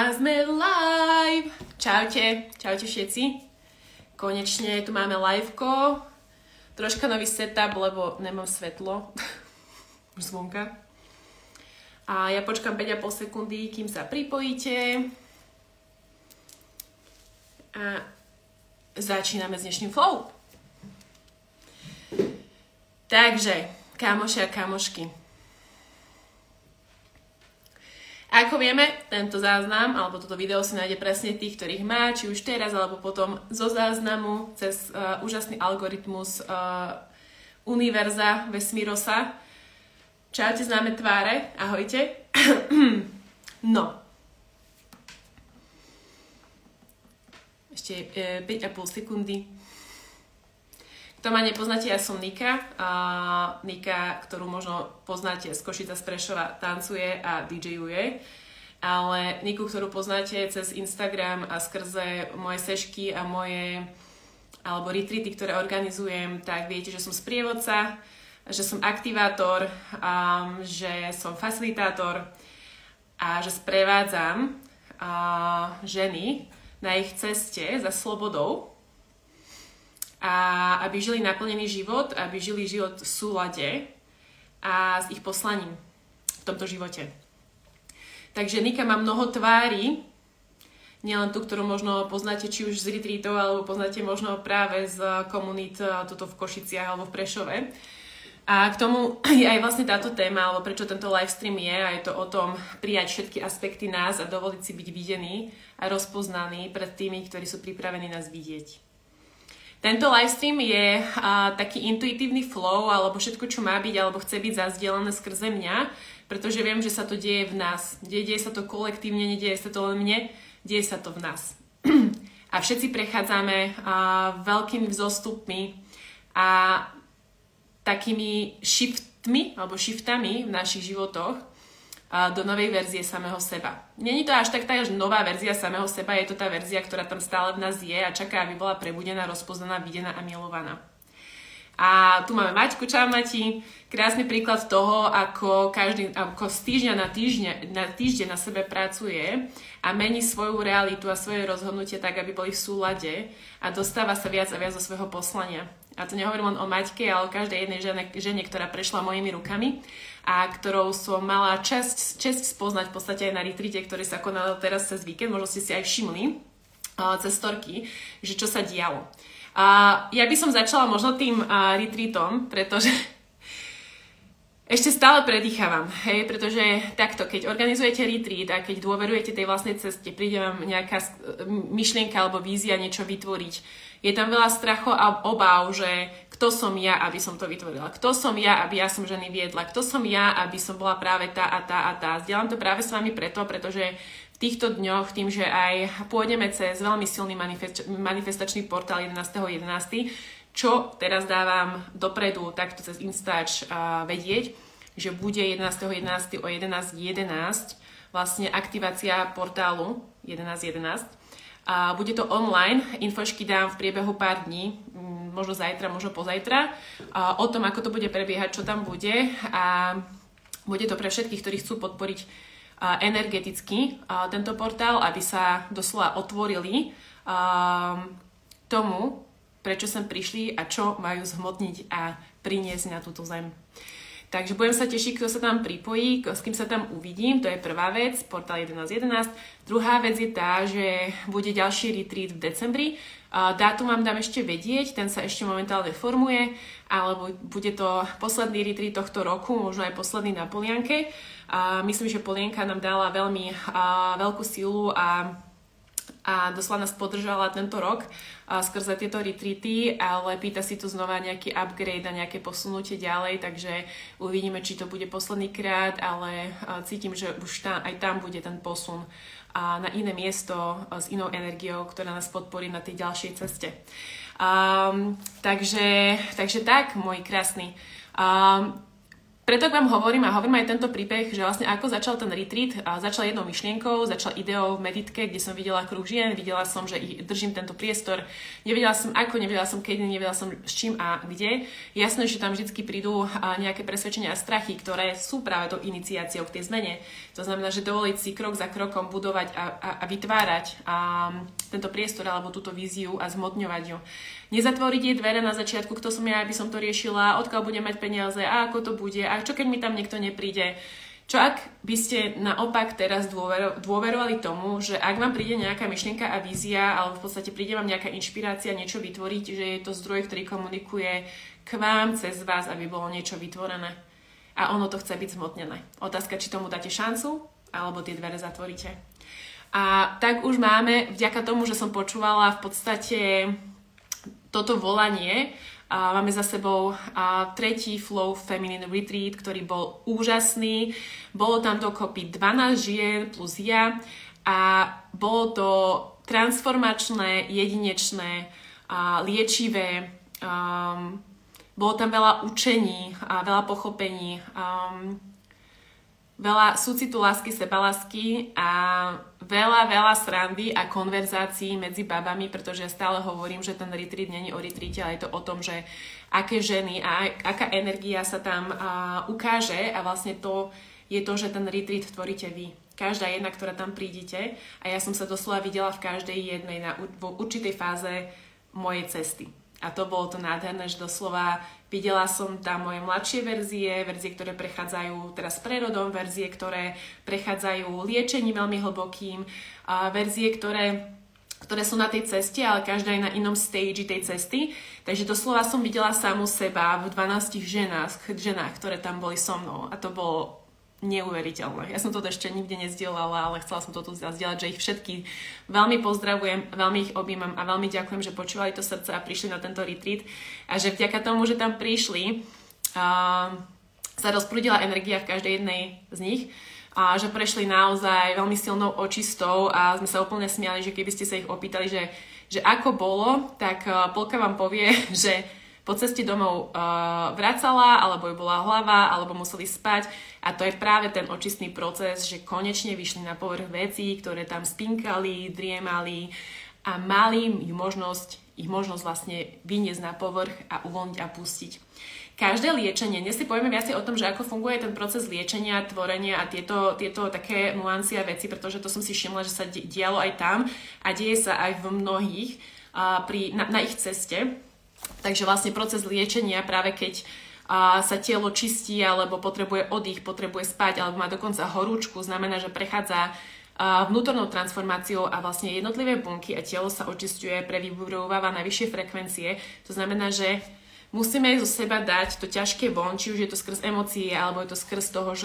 A sme live! Čaute, čaute všetci. Konečne tu máme liveko. Troška nový setup, lebo nemám svetlo. Už zvonka. A ja počkám 5,5 sekundy, kým sa pripojíte. A začíname s dnešným flow. Takže, kamoši a kamošky. Ako vieme, tento záznam, alebo toto video si nájde presne tých, ktorých má, či už teraz, alebo potom zo záznamu, cez úžasný algoritmus univerza, vesmírosa. Čaute známe tváre, ahojte. No. Ešte 5,5 sekundy. Kto ma nepoznáte, ja som Nika. Nika, ktorú možno poznáte z Košica, z Prešova, tancuje a DJuje. Ale Niku, ktorú poznáte cez Instagram a skrze moje sešky a alebo retreaty, ktoré organizujem, tak viete, že som sprievodca, že som aktivátor, že som facilitátor a že sprevádzam ženy na ich ceste za slobodou, a aby žili naplnený život, aby žili život v súlade a s ich poslaním v tomto živote. Takže Nika má mnoho tvári, nielen tú, ktorú možno poznáte či už z retreatov, alebo poznáte možno práve z komunít tuto v Košiciach alebo v Prešove. A k tomu je aj vlastne táto téma, alebo prečo tento livestream je, a je to o tom prijať všetky aspekty nás a dovoliť si byť videný a rozpoznaný pred tými, ktorí sú pripravení nás vidieť. Tento livestream je taký intuitívny flow, alebo všetko, čo má byť, alebo chce byť zazdielané skrze mňa, pretože viem, že sa to deje v nás. Deje sa to kolektívne, nedieje sa to len mne, deje sa to v nás. A všetci prechádzame veľkými vzostupmi a takými shiftami v našich životoch do novej verzie samého seba. Není to až tak nová verzia samého seba, je to tá verzia, ktorá tam stále v nás je a čaká, aby bola prebudená, rozpoznaná, videná a milovaná. A tu máme Maťku, čau Mati, krásny príklad toho, ako z týždňa na týždeň na sebe pracuje a mení svoju realitu a svoje rozhodnutie tak, aby boli v súlade a dostáva sa viac a viac do svojho poslania. A to nehovorím len o Maťke, ale o každej jednej žene, ktorá prešla mojimi rukami a ktorou som mala česť spoznať v podstate aj na retreate, ktorý sa konal teraz cez víkend, možno ste si aj všimli cez storky, že čo sa dialo. Ja by som začala možno tým retreatom, pretože ešte stále predýchávam, hej, pretože takto, keď organizujete retreat a keď dôverujete tej vlastnej ceste, príde vám nejaká myšlienka alebo vízia niečo vytvoriť. Je tam veľa strachu a obáv, že kto som ja, aby som to vytvorila, kto som ja, aby ja som ženy viedla, kto som ja, aby som bola práve tá a tá a tá. Zdieľam to práve s vami pretože v týchto dňoch, tým, že aj pôjdeme cez veľmi silný manifestačný portál 11.11., čo teraz dávam dopredu takto cez Instač vedieť, že bude 11.11. o 11.11 vlastne aktivácia portálu 11.11. A bude to online, infošky dám v priebehu pár dní, možno zajtra, možno pozajtra, o tom, ako to bude prebiehať, čo tam bude, a bude to pre všetkých, ktorí chcú podporiť energeticky tento portál, aby sa doslova otvorili tomu, prečo sem prišli a čo majú zhmotniť a priniesť na túto zem. Takže budem sa tešiť, kto sa tam pripojí, s kým sa tam uvidím, to je prvá vec, portál 11.11. Druhá vec je tá, že bude ďalší retreat v decembri. Dátum vám dám ešte vedieť, ten sa ešte momentálne formuje, alebo bude to posledný retreat tohto roku, možno aj posledný na Polianke. Myslím, že Polianka nám dala veľmi veľkú silu a doslova nás podržala tento rok skrze tieto retreaty, ale pýta si tu znova nejaký upgrade a nejaké posunutie ďalej, takže uvidíme, či to bude posledný krát, ale cítim, že už aj tam bude ten posun na iné miesto s inou energiou, ktorá nás podporí na tej ďalšej ceste. Takže tak, moji krásni. Preto vám hovorím aj tento príbeh, že vlastne ako začal ten retreat, začal jednou myšlienkou, začal ideou v meditke, kde som videla kruh žien, videla som, že držím tento priestor, nevedela som ako, nevedela som kedy, nevedela som s čím a kde. Jasné, že tam vždy prídu nejaké presvedčenia a strachy, ktoré sú práve tou iniciáciou k tej zmene. To znamená, že dovoliť si krok za krokom budovať a vytvárať tento priestor alebo túto víziu a zmotňovať ju. Nezatvoriť jej dvere na začiatku, kto som ja, aby som to riešila, odkiaľ budem mať peniaze a ako to bude a čo keď mi tam niekto nepríde. Čo ak by ste naopak teraz dôverovali tomu, že ak vám príde nejaká myšlienka a vízia, alebo v podstate príde vám nejaká inšpirácia niečo vytvoriť, že je to zdroj, ktorý komunikuje k vám cez vás, aby bolo niečo vytvorené. A ono to chce byť zmotnené. Otázka, či tomu dáte šancu, alebo tie dvere zatvoríte. A tak už máme, vďaka tomu, že som počúvala v podstate toto volanie, máme za sebou tretí Flow Feminine Retreat, ktorý bol úžasný. Bolo tam dokopy 12 žien plus ja a bolo to transformačné, jedinečné, liečivé. Bolo tam veľa učení, veľa pochopení, veľa súcitu, lásky, sebalásky a veľa srandy a konverzácií medzi babami, pretože ja stále hovorím, že ten retreat nie je o retreate, ale je to o tom, že aké ženy a aká energia sa tam ukáže a vlastne to je to, že ten retreat tvoríte vy. Každá jedna, ktorá tam prídete a ja som sa doslova videla v každej jednej v určitej fáze mojej cesty. A to bolo to nádherné, že doslova videla som tam moje mladšie verzie, ktoré prechádzajú teraz prerodom, verzie, ktoré prechádzajú liečením veľmi hlbokým, verzie, ktoré sú na tej ceste, ale každá je na inom stage tej cesty. Takže doslova som videla samu seba v 12 ženách, ktoré tam boli so mnou. A to bolo neuveriteľné. Ja som toto ešte nikde nezdielala, ale chcela som to tu zazdieľať, že ich všetky veľmi pozdravujem, veľmi ich objímam a veľmi ďakujem, že počúvali to srdce a prišli na tento retreat a že vďaka tomu, že tam prišli, sa rozprúdila energia v každej jednej z nich a že prešli naozaj veľmi silnou očistou a sme sa úplne smiali, že keby ste sa ich opýtali, že ako bolo, tak Polka vám povie, že po ceste domov vracala, alebo ju bola hlava, alebo museli spať. A to je práve ten očistný proces, že konečne vyšli na povrch vecí, ktoré tam spinkali, driemali a mali ich možnosť vlastne vyniesť na povrch a uvoľniť a pustiť. Každé liečenie, dnes si povieme viac o tom, že ako funguje ten proces liečenia, tvorenia a tieto také nuancie a veci, pretože to som si všimla, že sa dialo aj tam a deje sa aj v mnohých na ich ceste. Takže vlastne proces liečenia, práve keď sa telo čistí, alebo potrebuje oddych, potrebuje spať, alebo má dokonca horúčku, znamená, že prechádza vnútornou transformáciou a vlastne jednotlivé bunky a telo sa očisťuje, previbrováva na vyššie frekvencie. To znamená, že musíme zo seba dať to ťažké von, či už je to skrz emócie, alebo je to skrz toho,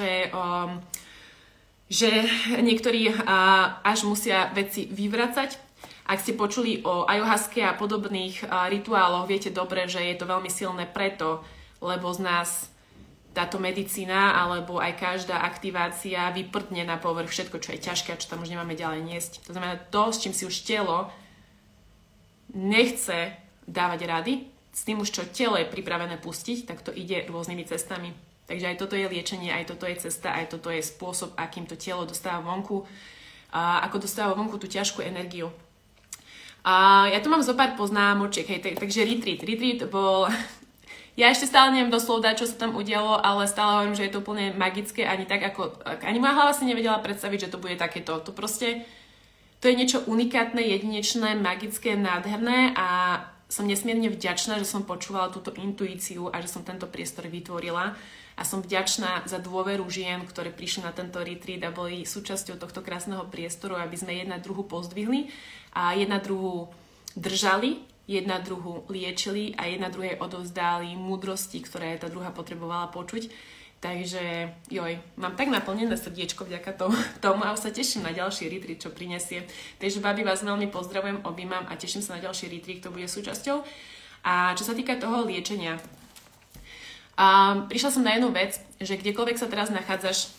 že niektorí až musia veci vyvracať. Ak ste počuli o ayahuasque a podobných rituáloch, viete dobre, že je to veľmi silné preto, lebo z nás táto medicína alebo aj každá aktivácia vyprdne na povrch všetko, čo je ťažké a čo tam už nemáme ďalej niesť. To znamená, to, s čím si už telo nechce dávať rady, s tým už čo telo je pripravené pustiť, tak to ide rôznymi cestami. Takže aj toto je liečenie, aj toto je cesta, aj toto je spôsob, akým to telo dostáva vonku, ako dostáva vonku tú ťažkú energiu. Ja tu mám zo pár poznámočiek, takže retreat bol, ja ešte stále neviem doslova, čo sa tam udialo, ale stále hovorím, že je to úplne magické, ani moja hlava si nevedela predstaviť, že to bude takéto, to je niečo unikátne, jedinečné, magické, nádherné a som nesmierne vďačná, že som počúvala túto intuíciu a že som tento priestor vytvorila a som vďačná za dôveru žien, ktoré prišli na tento retreat a boli súčasťou tohto krásneho priestoru, aby sme jedna druhu pozdvihli a jedna druhu držali, jedna druhu liečili a jedna druhej odovzdali múdrosti, ktoré tá druhá potrebovala počuť. Takže mám tak naplnené srdiečko vďaka tomu a sa teším na ďalší retreat, čo prinesie. Takže babi, vás veľmi pozdravujem, objímam a teším sa na ďalší retreat, kto bude súčasťou. A čo sa týka toho liečenia, prišla som na jednu vec, že kdekoľvek sa teraz nachádzaš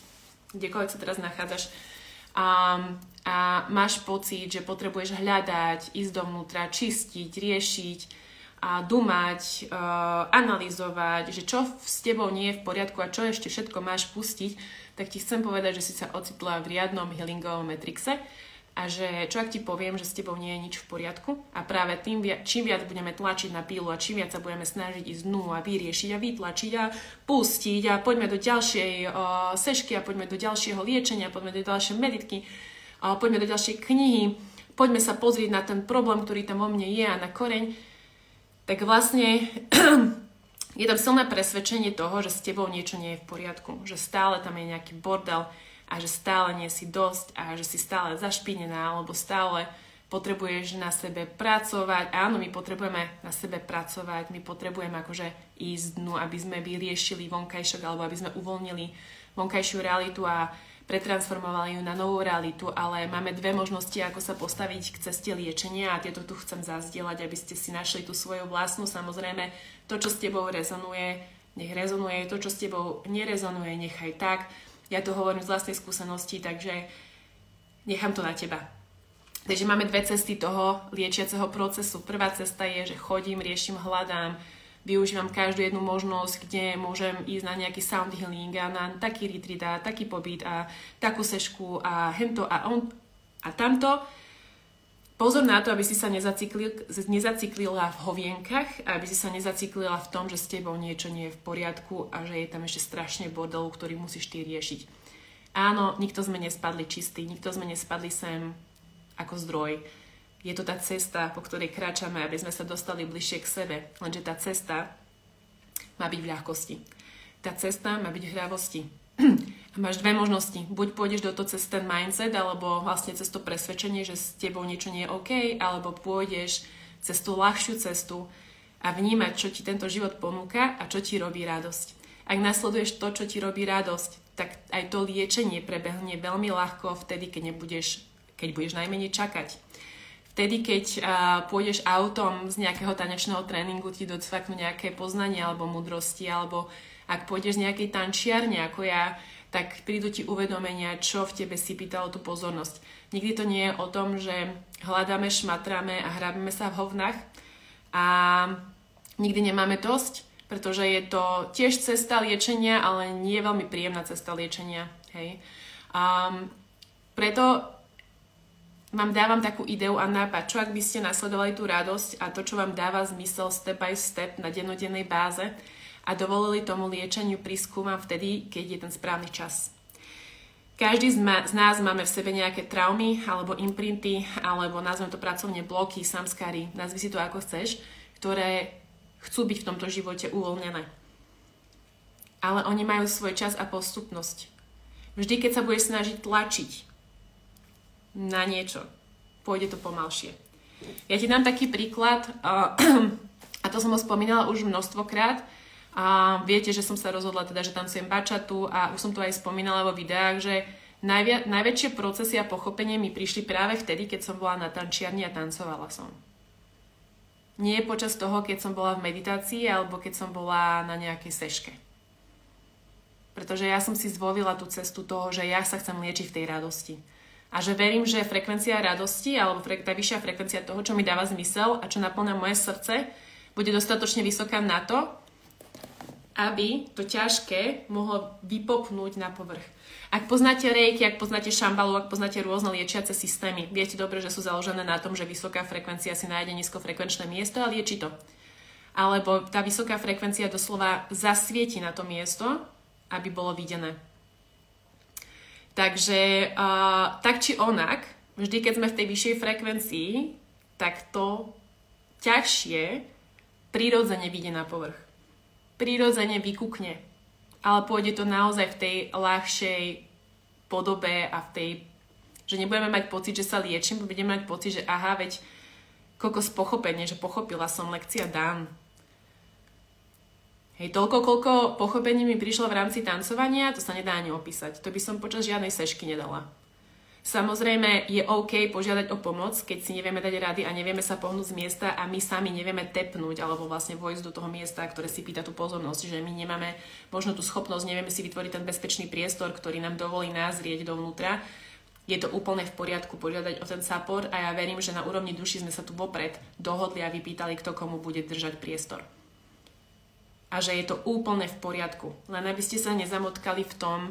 a máš pocit, že potrebuješ hľadať, ísť dovnútra, čistiť, riešiť, a dumať, analyzovať, že čo s tebou nie je v poriadku a čo ešte všetko máš pustiť, tak ti chcem povedať, že si sa ocitla v riadnom healingovom matrixe a že čo ak ti poviem, že s tebou nie je nič v poriadku a práve čím viac budeme tlačiť na pílu a čím viac sa budeme snažiť ísť dnu a vyriešiť a vytlačiť a pustiť a poďme do ďalšej sešky a poďme do ďalšieho liečenia, poďme do ďalšej meditky, poďme do ďalšej knihy, poďme sa pozrieť na ten problém, ktorý tam vo mne je a na koreň, tak vlastne je tam silné presvedčenie toho, že s tebou niečo nie je v poriadku, že stále tam je nejaký bordel a že stále nie si dosť a že si stále zašpinená alebo stále potrebuješ na sebe pracovať. Áno, my potrebujeme na sebe pracovať, my potrebujeme akože ísť dnu, aby sme vyriešili vonkajšok alebo aby sme uvoľnili vonkajšiu realitu a pretransformovali ju na novú realitu, ale máme dve možnosti, ako sa postaviť k ceste liečenia a tieto tu chcem zazdieľať, aby ste si našli tú svoju vlastnú. Samozrejme, to, čo s tebou rezonuje, nech rezonuje, to, čo s tebou nerezonuje, nechaj tak. Ja to hovorím z vlastnej skúsenosti, takže nechám to na teba. Takže máme dve cesty toho liečiaceho procesu. Prvá cesta je, že chodím, riešim, hľadám, využívam každú jednu možnosť, kde môžem ísť na nejaký sound healing a na taký retreat a taký pobyt a takú sešku a hento a on a tamto. Pozor na to, aby si sa nezaciklila v hovienkach, aby si sa nezaciklila v tom, že s tebou niečo nie je v poriadku a že je tam ešte strašne bordelu, ktorý musíš ty riešiť. Áno, nikto sme nespadli čistý, nikto sme nespadli sem ako zdroj. Je to tá cesta, po ktorej kráčame, aby sme sa dostali bližšie k sebe. Lenže tá cesta má byť v ľahkosti. Tá cesta má byť v hravosti. A máš dve možnosti. Buď pôjdeš do toho cez ten mindset, alebo vlastne cez to presvedčenie, že s tebou niečo nie je OK, alebo pôjdeš cez tú ľahšiu cestu a vnímať, čo ti tento život ponúka a čo ti robí radosť. Ak nasleduješ to, čo ti robí radosť, tak aj to liečenie prebehne veľmi ľahko vtedy, keď budeš najmenej čakať. Vtedy, keď pôjdeš autom z nejakého tanečného tréningu, ti docvaknú nejaké poznanie alebo múdrosti, alebo ak pôjdeš z nejakej tančiarne ako ja, tak prídu ti uvedomenia, čo v tebe si pýtalo tú pozornosť. Nikdy to nie je o tom, že hľadáme, šmatráme a hrábeme sa v hovnách a nikdy nemáme dosť, pretože je to tiež cesta liečenia, ale nie je veľmi príjemná cesta liečenia. Hej. Preto vám dávam takú ideu a nápad, čo ak by ste nasledovali tú radosť a to, čo vám dáva zmysel step by step na dennodennej báze a dovolili tomu liečeniu prísť ku vám vtedy, keď je ten správny čas. Každý z nás máme v sebe nejaké traumy alebo imprinty, alebo nazvem to pracovne bloky, samskary, nazvi si to ako chceš, ktoré chcú byť v tomto živote uvoľnené. Ale oni majú svoj čas a postupnosť. Vždy, keď sa budeš snažiť tlačiť na niečo, pôjde to pomalšie. Ja ti dám taký príklad, a to som ho spomínala už množstvokrát, a viete, že som sa rozhodla teda, že tancujem bačatu a už som to aj spomínala vo videách, že najväčšie procesy a pochopenie mi prišli práve vtedy, keď som bola na tančiarni a tancovala som. Nie počas toho, keď som bola v meditácii alebo keď som bola na nejakej seške. Pretože ja som si zvolila tú cestu toho, že ja sa chcem liečiť v tej radosti. A že verím, že frekvencia radosti alebo tá vyššia frekvencia toho, čo mi dáva zmysel a čo naplňa moje srdce, bude dostatočne vysoká na to, aby to ťažké mohlo vypopnúť na povrch. Ak poznáte reiki, ak poznáte šambalu, ak poznáte rôzne liečiace systémy, viete dobre, že sú založené na tom, že vysoká frekvencia si nájde nízkofrekvenčné miesto a lieči to. Alebo tá vysoká frekvencia doslova zasvieti na to miesto, aby bolo videné. Takže tak či onak, vždy keď sme v tej vyššej frekvencii, tak to ťažšie prirodzene vyjde na povrch. Prirodzene vykukne. Ale pôjde to naozaj v tej ľahšej podobe a v tej, že nebudeme mať pocit, že sa liečím, budeme mať pocit, že aha, veď kokos pochopenie, že pochopila som, lekcia dám. Hej, toľko, koľko pochopení mi prišlo v rámci tancovania, to sa nedá ani opísať. To by som počas žiadnej sešky nedala. Samozrejme je OK požiadať o pomoc, keď si nevieme dať rady a nevieme sa pohnúť z miesta a my sami nevieme tepnúť alebo vlastne vojsť do toho miesta, ktoré si pýta tú pozornosť, že my nemáme možno tú schopnosť, nevieme si vytvoriť ten bezpečný priestor, ktorý nám dovolí názrieť dovnútra je to úplne v poriadku požiadať o ten support a ja verím, že na úrovni duši sme sa tu vopred dohodli a vypýtali, kto komu bude držať priestor. A že je to úplne v poriadku. Len aby ste sa nezamotkali v tom,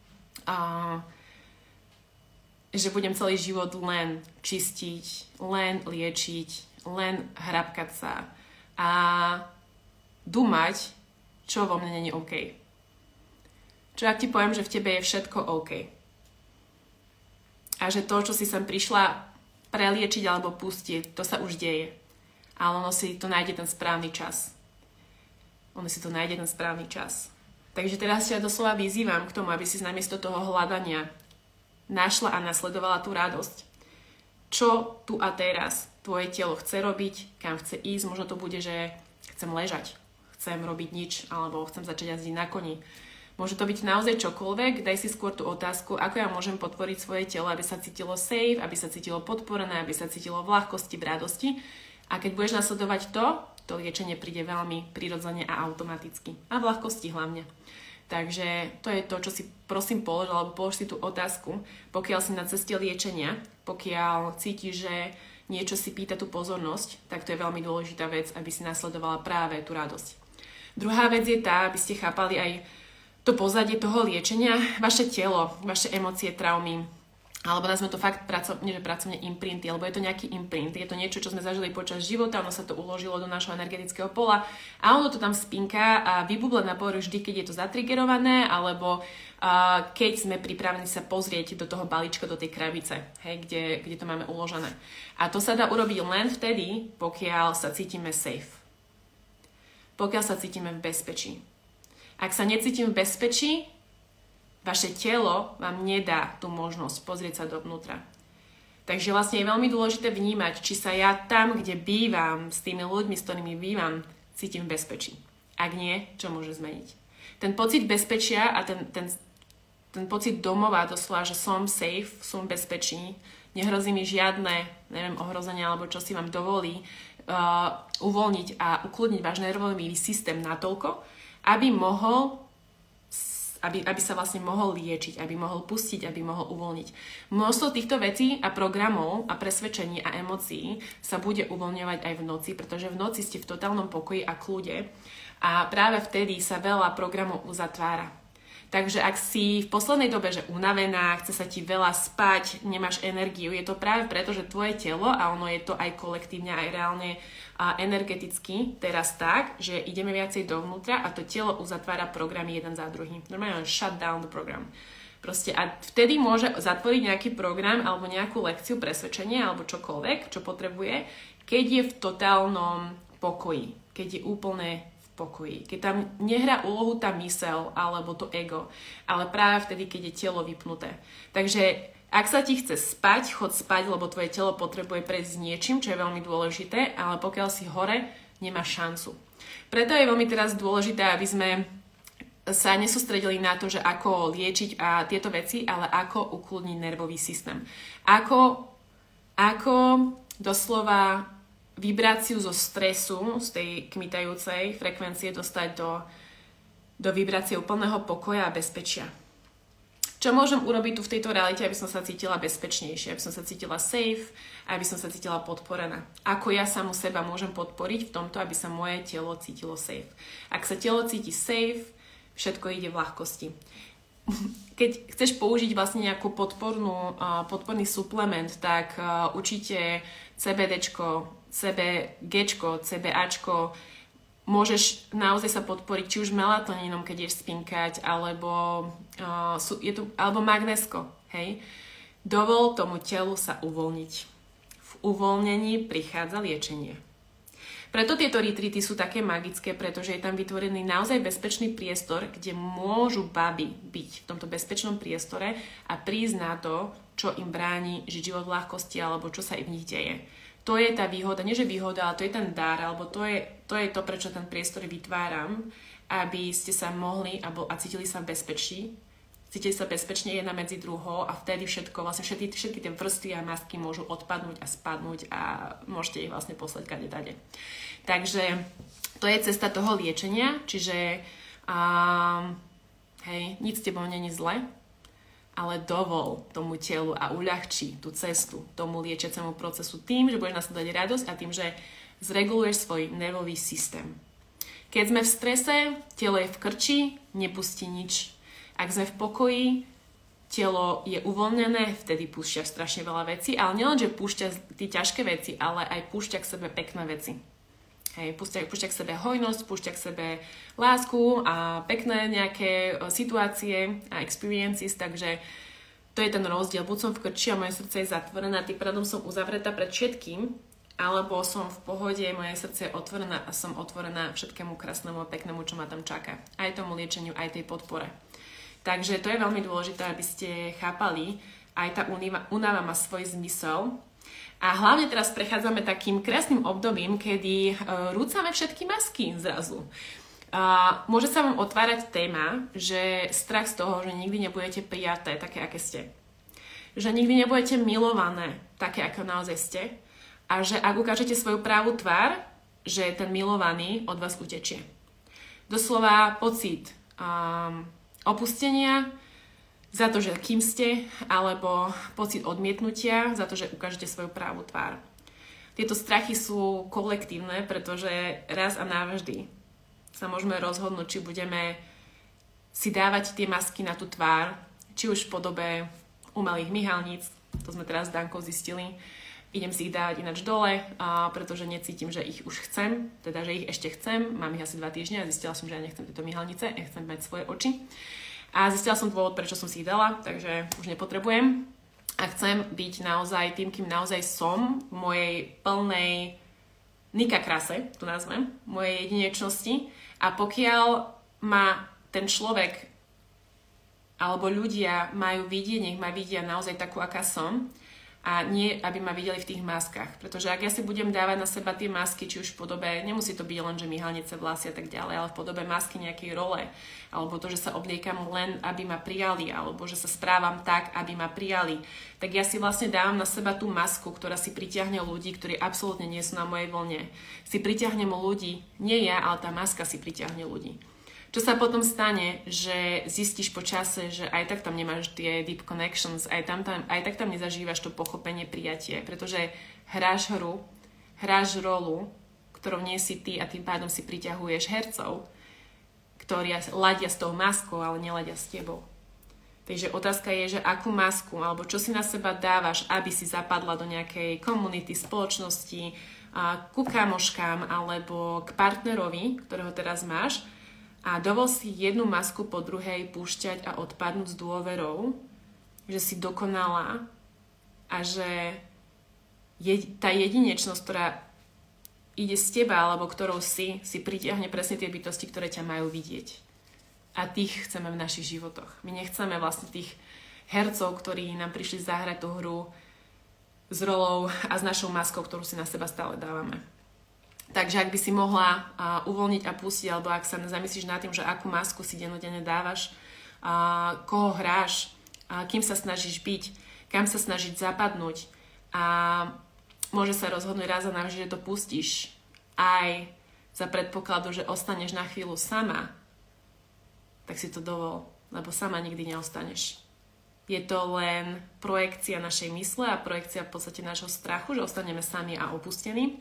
že budem celý život len čistiť, len liečiť, len hrabkať sa a dumať, čo vo mne nie je OK. Čo ak ti poviem, že v tebe je všetko OK. A že to, čo si sem prišla preliečiť alebo pustiť, to sa už deje. Ale ono si to nájde ten správny čas. Takže teraz ťa doslova vyzývam k tomu, aby si namiesto toho hľadania našla a nasledovala tú radosť. Čo tu a teraz tvoje telo chce robiť, kam chce ísť. Možno to bude, že chcem ležať, chcem robiť nič, alebo chcem začať jazdiť na koni. Môže to byť naozaj čokoľvek, daj si skôr tú otázku, ako ja môžem podporiť svoje telo, aby sa cítilo safe, aby sa cítilo podporené, aby sa cítilo v ľahkosti, v radosti. A keď budeš nasledovať to liečenie príde veľmi prirodzene a automaticky. A v ľahkosti hlavne. Takže to je to, čo si prosím polož si tú otázku, pokiaľ si na ceste liečenia, pokiaľ cítiš, že niečo si pýta tú pozornosť, tak to je veľmi dôležitá vec, aby si nasledovala práve tú radosť. Druhá vec je tá, aby ste chápali aj to pozadie toho liečenia, vaše telo, vaše emócie, traumy, alebo nazveme to fakt pracovne imprinty, alebo je to nejaký imprint, je to niečo, čo sme zažili počas života, ono sa to uložilo do našho energetického pola a ono to tam spinká a vybuble na povrch vždy, keď je to zatrigerované, alebo keď sme pripravení sa pozrieť do toho balíčka, do tej krabice, hej, kde to máme uložené. A to sa dá urobiť len vtedy, pokiaľ sa cítime safe. Pokiaľ sa cítime v bezpečí. Ak sa necítim v bezpečí, vaše telo vám nedá tú možnosť pozrieť sa dovnútra. Takže vlastne je veľmi dôležité vnímať, či sa ja tam, kde bývam, s tými ľuďmi, s ktorými bývam, cítim v bezpečí. Ak nie, čo môže zmeniť? Ten pocit bezpečia a ten pocit domova, doslova, že som safe, som v bezpečí, nehrozí mi žiadne, ohrozenie alebo čo si vám dovolí uvoľniť a ukludniť váš nervový systém natoľko, aby sa vlastne mohol liečiť, aby mohol pustiť, aby mohol uvoľniť. Množstvo týchto vecí a programov a presvedčení a emócií sa bude uvoľňovať aj v noci, pretože v noci ste v totálnom pokoji a kľude a práve vtedy sa veľa programov uzatvára. Takže ak si v poslednej dobe že unavená, chce sa ti veľa spať, nemáš energiu, je to práve preto, že tvoje telo, a ono je to aj kolektívne, aj reálne a energeticky teraz tak, že ideme viacej dovnútra a to telo uzatvára programy jeden za druhým. Normálne shut down the program. Proste a vtedy môže zatvoriť nejaký program alebo nejakú lekciu, presvedčenie alebo čokoľvek, čo potrebuje, keď je v totálnom pokoji, keď je úplne v pokoji. Keď tam nehrá úlohu tá myseľ alebo to ego, ale práve vtedy, keď je telo vypnuté. Takže ak sa ti chce spať, chod spať, lebo tvoje telo potrebuje prejsť s niečím, čo je veľmi dôležité, ale pokiaľ si hore, nemáš šancu. Preto je veľmi teraz dôležité, aby sme sa nesústredili na to, že ako liečiť a tieto veci, ale ako ukludniť nervový systém. Ako doslova vibráciu zo stresu, z tej kmitajúcej frekvencie dostať do vibrácie úplného pokoja a bezpečia. Čo môžem urobiť tu v tejto realite, aby som sa cítila bezpečnejšie, aby som sa cítila safe, aby som sa cítila podporená. Ako ja samu seba môžem podporiť v tomto, aby sa moje telo cítilo safe. Ak sa telo cíti safe, všetko ide v ľahkosti. Keď chceš použiť vlastne nejakú podporný suplement, tak určite CBDčko, CBGčko, CBAčko, môžeš naozaj sa podporiť, či už melatonínom, keď ideš spinkať, alebo magnésko, hej. Dovol tomu telu sa uvoľniť. V uvoľnení prichádza liečenie. Preto tieto retreaty sú také magické, pretože je tam vytvorený naozaj bezpečný priestor, kde môžu baby byť v tomto bezpečnom priestore a prísť na to, čo im bráni žiť život v ľahkosti, alebo čo sa im v nich deje. To je tá výhoda, nie že výhoda, ale to je ten dar, alebo to je to, prečo ten priestor vytváram, aby ste sa mohli a cítili sa v bezpečí. Cítili sa bezpečne jedna medzi druhou a vtedy všetko, vlastne všetky tie vrstvy a masky môžu odpadnúť a spadnúť a môžete ich vlastne poslať kade-tade. Takže to je cesta toho liečenia, čiže nič s tebou není zle. ale dovol tomu telu a uľahčí tú cestu tomu liečiacemu procesu tým, že budeš nasledovať radosť a tým, že zreguluješ svoj nervový systém. Keď sme v strese, telo je v krči, nepustí nič. Ak sme v pokoji, telo je uvoľnené, vtedy púšťa strašne veľa vecí, ale nielen, že púšťa tie ťažké veci, ale aj púšťa k sebe pekné veci. Hej, púšťa k sebe hojnosť, púšťa k sebe lásku a pekné nejaké situácie a experiences, takže to je ten rozdiel. Buď som v krči a moje srdce je zatvorené a tým pádom som uzavretá pred všetkým, alebo som v pohode, moje srdce je otvorené a som otvorená všetkému krásnemu a peknému, čo ma tam čaká. Aj tomu liečeniu, aj tej podpore. Takže to je veľmi dôležité, aby ste chápali, aj tá únava má svoj zmysel. A hlavne teraz prechádzame takým krásnym obdobím, kedy rúcame všetky masky zrazu. Môže sa vám otvárať téma, že strach z toho, že nikdy nebudete prijaté také, aké ste. Že nikdy nebudete milované také, ako naozaj ste. A že ak ukážete svoju pravú tvár, že ten milovaný od vás utečie. Doslova pocit opustenia, za to, že kým ste, alebo pocit odmietnutia, za to, že ukážete svoju pravú tvár. Tieto strachy sú kolektívne, pretože raz a navždy sa môžeme rozhodnúť, či budeme si dávať tie masky na tú tvár, či už v podobe umelých myhalníc, to sme teraz s Dankou zistili, idem si ich dávať ináč dole, pretože necítim, že ich už chcem, teda, že ich ešte chcem, mám ich asi 2 týždne a zistila som, že ja nechcem tieto myhalnice, ja chcem mať svoje oči. A zistila som dôvod, prečo som si ich dala, takže už nepotrebujem. A chcem byť naozaj tým, kým naozaj som, v mojej plnej Nika kráse, tu nazvem, mojej jedinečnosti. A pokiaľ ma ten človek alebo ľudia majú vidieť, nech ma vidia naozaj takú, aká som, a nie, aby ma videli v tých maskách. Pretože ak ja si budem dávať na seba tie masky, či už v podobe, nemusí to byť len, že myhalnice, vlasy a tak ďalej, ale v podobe masky nejakej role, alebo to, že sa obliekam len, aby ma prijali, alebo že sa správam tak, aby ma prijali, tak ja si vlastne dávam na seba tú masku, ktorá si pritiahne ľudí, ktorí absolútne nie sú na mojej vlne. Si pritiahnem ľudí, nie ja, ale tá maska si pritiahne ľudí. Čo sa potom stane, že zistíš po čase, že aj tak tam nemáš tie deep connections, aj tak tam nezažívaš to pochopenie, prijatie, pretože hráš hru, hráš rolu, ktorou nie si ty a tým pádom si priťahuješ hercov, ktorí ladia s tou maskou, ale neladia s tebou. Takže otázka je, že akú masku, alebo čo si na seba dávaš, aby si zapadla do nejakej komunity, spoločnosti, ku kamoškám, alebo k partnerovi, ktorého teraz máš, a dovol si jednu masku po druhej púšťať a odpadnúť s dôverou, že si dokonalá a že tá jedinečnosť, ktorá ide z teba, alebo ktorou si pritiahne presne tie bytosti, ktoré ťa majú vidieť. A tých chceme v našich životoch. My nechceme vlastne tých hercov, ktorí nám prišli zahrať tú hru s rolou a s našou maskou, ktorú si na seba stále dávame. Takže ak by si mohla uvoľniť a pustiť, alebo ak sa zamyslíš nad tým, že akú masku si dennodenne dávaš, koho hráš, kým sa snažíš byť, kam sa snažiť zapadnúť a môže sa rozhodnúť raz a navždy, že to pustíš aj za predpokladu, že ostaneš na chvíľu sama, tak si to dovol, lebo sama nikdy neostaneš. Je to len projekcia našej mysle a projekcia v podstate nášho strachu, že ostaneme sami a opustení.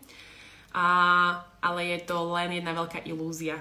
Ale je to len jedna veľká ilúzia.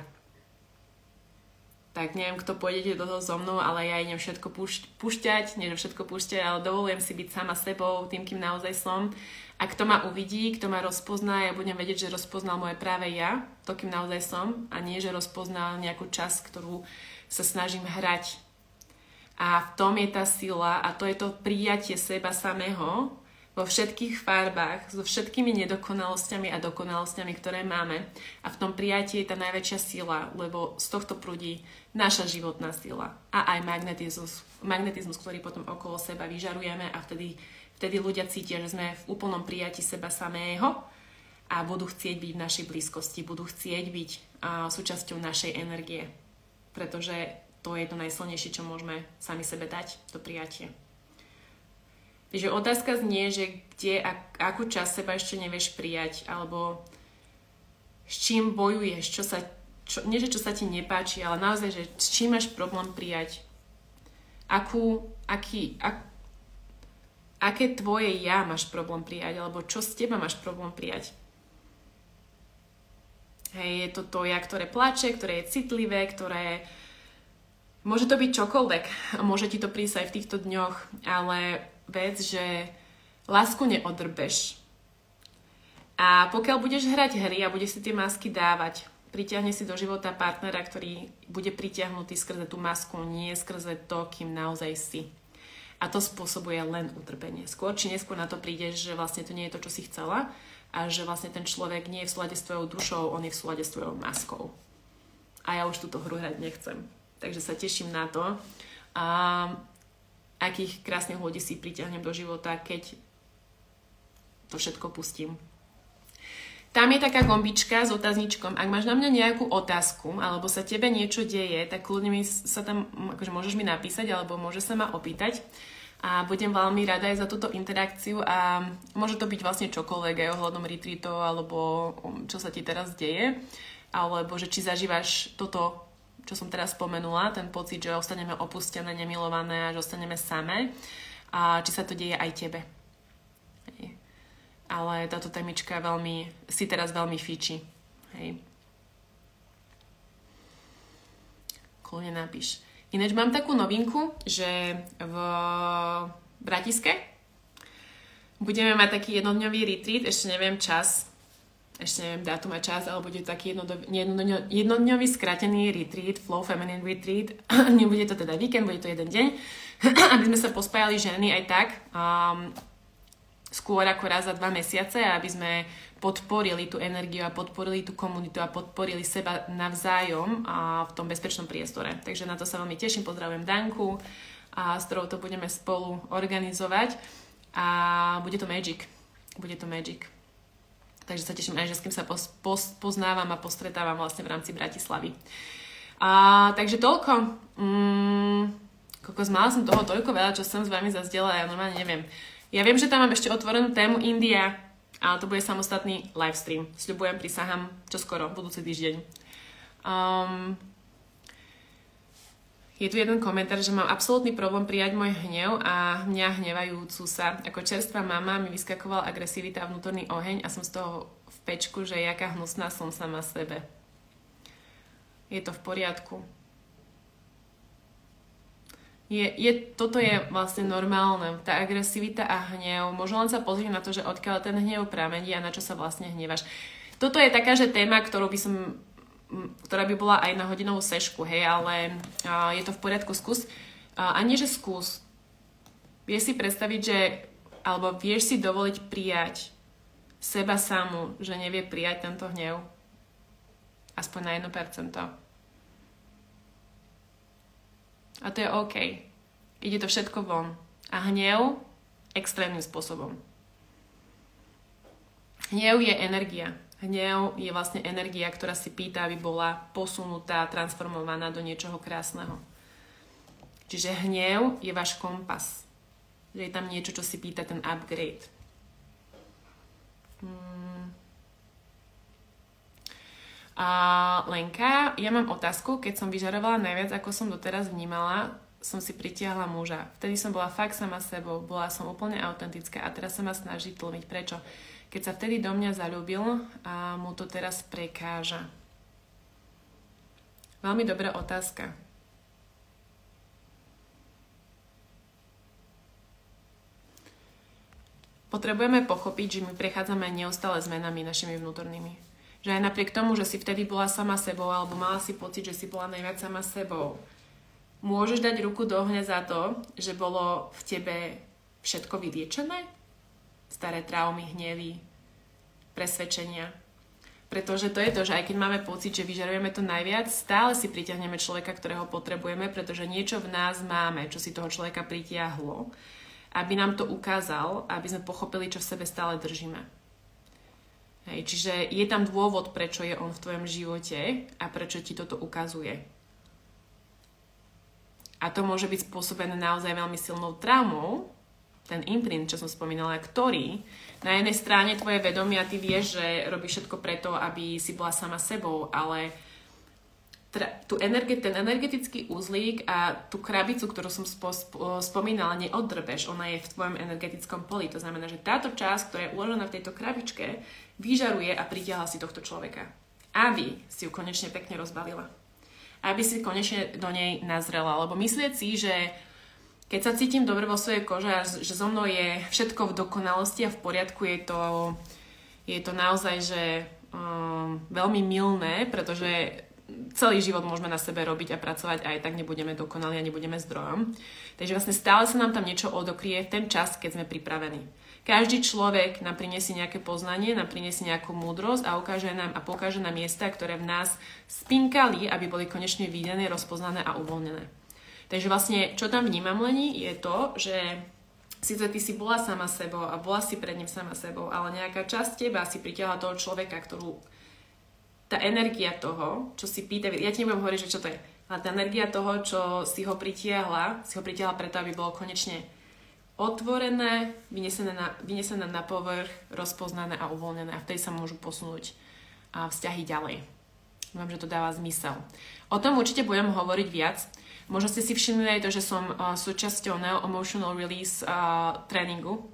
Tak neviem, kto pôjdete do toho so mnou, ale ja idem všetko púšťať, nie že všetko púšťať, ale dovolujem si byť sama sebou, tým, kým naozaj som. A kto ma uvidí, kto ma rozpozná, ja budem vedieť, že rozpoznal moje práve ja, to, kým naozaj som, a nie, že rozpoznal nejakú časť, ktorú sa snažím hrať. A v tom je tá sila a to je to prijatie seba samého, vo všetkých farbách, so všetkými nedokonalosťami a dokonalosťami, ktoré máme. A v tom prijatí je tá najväčšia sila, lebo z tohto prúdi naša životná sila. A aj magnetizmus, ktorý potom okolo seba vyžarujeme a vtedy ľudia cítia, že sme v úplnom prijatí seba samého a budú chcieť byť v našej blízkosti, budú chcieť byť súčasťou našej energie. Pretože to je to najsilnejšie, čo môžeme sami sebe dať, to prijatie. Takže otázka znie, že akú časť seba ešte nevieš prijať, alebo s čím bojuješ, nie že čo sa ti nepáči, ale naozaj, že s čím máš problém prijať. aké tvoje ja máš problém prijať, alebo čo z teba máš problém prijať. Hej, je to ja, ktoré plače, ktoré je citlivé, ktoré... Môže to byť čokoľvek. Môže ti to prísť aj v týchto dňoch, ale vec, že lásku neodrbeš. A pokiaľ budeš hrať hry a budeš si tie masky dávať, pritiahne si do života partnera, ktorý bude pritiahnutý skrze tú masku, nie skrze to, kým naozaj si. A to spôsobuje len utrpenie. Skôr či neskôr na to prídeš, že vlastne to nie je to, čo si chcela a že vlastne ten človek nie je v súlade s tvojou dušou, on je v súlade s tvojou maskou. A ja už túto hru hrať nechcem. Takže sa teším na to, akých krásnych ľudí si pritiahnem do života, keď to všetko pustím. Tam je taká gombička s otázničkom. Ak máš na mňa nejakú otázku, alebo sa tebe niečo deje, tak kľudne sa tam, akože môžeš mi napísať, alebo môžeš sa ma opýtať. A budem veľmi rada aj za túto interakciu a môže to byť vlastne čokoľvek, aj ohľadom retreatov, alebo čo sa ti teraz deje, alebo že či zažívaš toto, čo som teraz spomenula, ten pocit, že ostaneme opustené, nemilované a že ostaneme samé, a či sa to deje aj tebe. Ale táto témička si teraz veľmi fíči. Hej. Kľudne napíš. Ináč mám takú novinku, že v Bratiske budeme mať taký jednodňový retreat, ešte neviem dátum a čas, ale bude taký jednodňový skrátený retreat, Flow Feminine Retreat. Nebude to teda víkend, bude to jeden deň, aby sme sa pospájali ženy aj tak, skôr ako raz za 2 mesiace, aby sme podporili tú energiu a podporili tú komunitu a podporili seba navzájom a v tom bezpečnom priestore. Takže na to sa veľmi teším, pozdravujem Danku, a s ktorou to budeme spolu organizovať a bude to magic. Takže sa teším aj, že s kým sa poznávam a postretávam vlastne v rámci Bratislavy. Takže toľko. Mala som toho toľko veľa, čo som s vami zazdieľala, ja normálne neviem. Ja viem, že tam mám ešte otvorenú tému India, ale to bude samostatný livestream. Sľubujem, prisahám, čoskoro, budúci týždeň. Je tu jeden komentár, že mám absolútny problém prijať môj hnev a mňa hnevajúcu sa. Ako čerstvá mama mi vyskakovala agresivita a vnútorný oheň a som z toho v pečku, že jaká hnusná som sama sebe. Je to v poriadku. Toto je vlastne normálne. Tá agresivita a hnev. Možno len sa pozrieť na to, že odkiaľ ten hnev pramení a na čo sa vlastne hnevaš. Toto je taká, že téma, ktorá by bola aj na hodinovú sešku, hej, ale je to v poriadku, skús. Ani že skús. Vieš si predstaviť, alebo vieš si dovoliť prijať seba samu, že nevie prijať tento hnev? Aspoň na 1%. A to je OK. Ide to všetko von. A hnev extrémnym spôsobom. Hnev je energia. Hnev je vlastne energia, ktorá si pýta, aby bola posunutá, transformovaná do niečoho krásneho. Čiže hnev je váš kompas. Že je tam niečo, čo si pýta ten upgrade. Lenka, ja mám otázku. Keď som vyžarovala najviac, ako som doteraz vnímala, som si pritiahla muža. Vtedy som bola fakt sama sebou, bola som úplne autentická a teraz sa ma snaží tlmiť. Prečo? Keď sa vtedy do mňa zaľúbil a mu to teraz prekáža. Veľmi dobrá otázka. Potrebujeme pochopiť, že my prechádzame neustále zmenami našimi vnútornými. Že aj napriek tomu, že si vtedy bola sama sebou alebo mala si pocit, že si bola najviac sama sebou, môžeš dať ruku do ohňa za to, že bolo v tebe všetko vyliečené? Staré traumy, hnevy, presvedčenia. Pretože to je to, že aj keď máme pocit, že vyžarujeme to najviac, stále si pritiahneme človeka, ktorého potrebujeme, pretože niečo v nás máme, čo si toho človeka pritiahlo, aby nám to ukázal, aby sme pochopili, čo v sebe stále držíme. Hej, čiže je tam dôvod, prečo je on v tvojom živote a prečo ti toto ukazuje. A to môže byť spôsobené naozaj veľmi silnou traumou, ten imprint, čo som spomínala, ktorý na jednej strane tvoje vedomie a ty vieš, že robíš všetko preto, aby si bola sama sebou, ale ten energetický uzlík a tú krabicu, ktorú som spomínala, neoddrbeš, ona je v tvojom energetickom poli. To znamená, že táto časť, ktorá je uložená v tejto krabičke, vyžaruje a pritiahla si tohto človeka. Aby si ju konečne pekne rozbalila. Aby si konečne do nej nazrela. Lebo myslieť si, že keď sa cítim dobre vo svojej kože a že so mnou je všetko v dokonalosti a v poriadku, je to naozaj že veľmi mylné, pretože celý život môžeme na sebe robiť a pracovať a aj tak nebudeme dokonali a nebudeme zdrojom. Takže vlastne stále sa nám tam niečo odokrie v ten čas, keď sme pripravení. Každý človek nám prinesie nejaké poznanie, nám prinesie nejakú múdrosť a pokáže nám miesta, ktoré v nás spinkali, aby boli konečne videné, rozpoznané a uvoľnené. Takže vlastne, čo tam vnímam, Leni, je to, že síce ty si bola sama sebou a bola si pred ním sama sebou, ale nejaká časť teba si pritiahla toho človeka, ktorú tá energia toho, čo si pýta, ja ti nebudem hovoriť, že čo to je, ale tá energia toho, čo si ho pritiahla preto, aby bolo konečne otvorené, vynesené na povrch, rozpoznané a uvoľnené a vtedy sa môžu posunúť vzťahy ďalej. Dúfam, že to dáva zmysel. O tom určite budem hovoriť viac. Možno ste si všimli aj to, že som súčasťou Neo Emotional Release tréningu,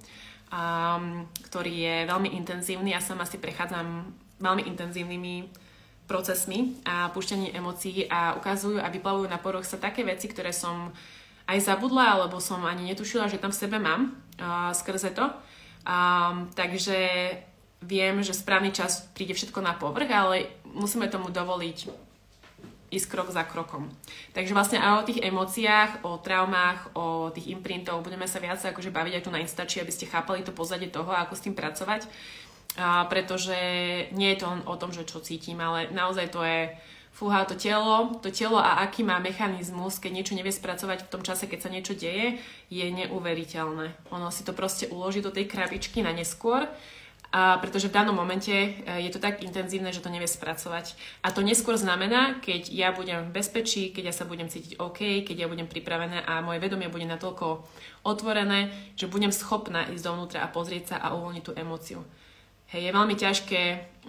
ktorý je veľmi intenzívny. Ja sama si prechádzam veľmi intenzívnymi procesmi a púšťaním emócií a ukazujú a vyplavujú na povrch sa také veci, ktoré som aj zabudla, alebo som ani netušila, že tam v sebe mám skrze to. Takže viem, že správny čas príde všetko na povrch, ale musíme tomu dovoliť ísť krok za krokom. Takže vlastne aj o tých emóciách, o traumách, o tých imprintov budeme sa viac akože baviť aj tu na Instači, aby ste chápali to pozadie toho, ako s tým pracovať. Pretože nie je to o tom, že čo cítim, ale naozaj to je to telo a aký má mechanizmus, keď niečo nevie spracovať v tom čase, keď sa niečo deje, je neuveriteľné. Ono si to proste uloží do tej krabičky na neskôr, pretože v danom momente je to tak intenzívne, že to nevie spracovať. A to neskôr znamená, keď ja budem v bezpečí, keď ja sa budem cítiť OK, keď ja budem pripravená a moje vedomie bude natoľko otvorené, že budem schopná ísť dovnútra a pozrieť sa a uvoľniť tú emóciu. Hej, je veľmi ťažké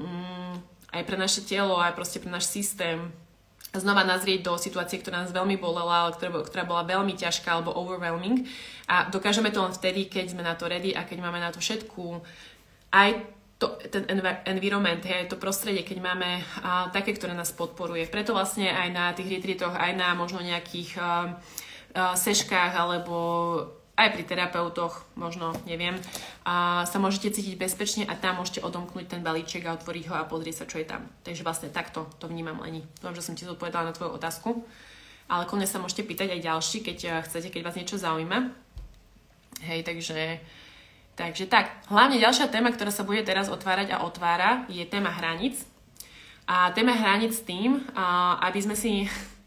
aj pre naše telo, aj proste pre náš systém znova nazrieť do situácie, ktorá nás veľmi bolela, ale ktorá bola veľmi ťažká alebo overwhelming. A dokážeme to len vtedy, keď sme na to ready a keď máme na to všetku aj ten environment, hej, to prostredie, keď máme také, ktoré nás podporuje. Preto vlastne aj na tých retreatoch, aj na možno nejakých seškách alebo aj pri terapeutoch, možno, neviem, sa môžete cítiť bezpečne a tam môžete odomknúť ten balíček a otvoriť ho a pozrieť sa, čo je tam. Takže vlastne takto to vnímam, Leni. Dúfam, že som ti odpovedala na tvoju otázku, ale kľudne sa môžete pýtať aj ďalší, keď chcete, keď vás niečo zaujíma. Hej, takže tak. Hlavne ďalšia téma, ktorá sa bude teraz otvárať a otvára, je téma hraníc. A téma hraníc tým, aby sme si...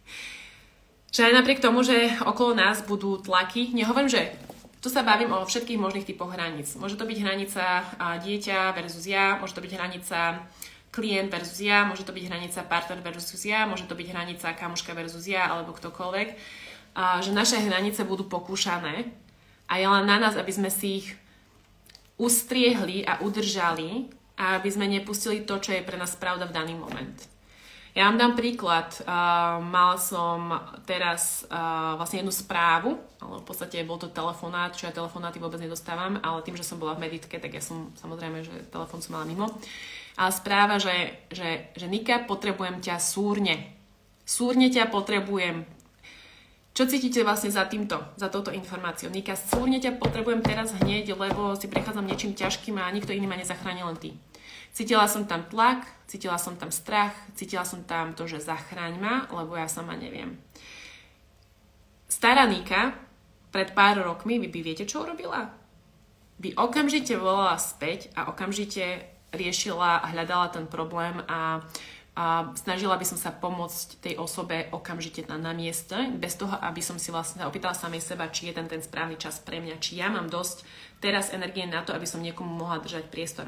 že aj napriek tomu, že okolo nás budú tlaky, nehovorím, že tu sa bavím o všetkých možných typoch hraníc. Môže to byť hranica dieťa versus ja, môže to byť hranica klient versus ja, môže to byť hranica partner versus ja, môže to byť hranica kamoška versus ja, alebo ktokoľvek. Že naše hranice budú pokúšané a je len na nás, aby sme si ich ustriehli a udržali a aby sme nepustili to, čo je pre nás pravda v daný moment. Ja vám dám príklad. Mala som teraz vlastne jednu správu, ale v podstate bol to telefonát, čo ja telefonáty vôbec nedostávam, ale tým, že som bola v meditke, tak ja som samozrejme, že telefón som mala mimo. Ale správa, že Nika, potrebujem ťa súrne. Súrne ťa potrebujem. Čo cítite vlastne za touto informáciou? Nika, súrne ťa potrebujem teraz hneď, lebo si prechádzam niečím ťažkým a nikto iný ma nezachráni, len ty. Cítila som tam tlak, cítila som tam strach, cítila som tam to, že zachráň ma, lebo ja sama neviem. Stará Nika pred pár rokmi, vy viete, čo urobila? By okamžite volala späť a okamžite riešila a hľadala ten problém a snažila by som sa pomôcť tej osobe okamžite na mieste, bez toho, aby som si vlastne opýtala samej seba, či je ten správny čas pre mňa, či ja mám dosť teraz energie na to, aby som niekomu mohla držať priestor.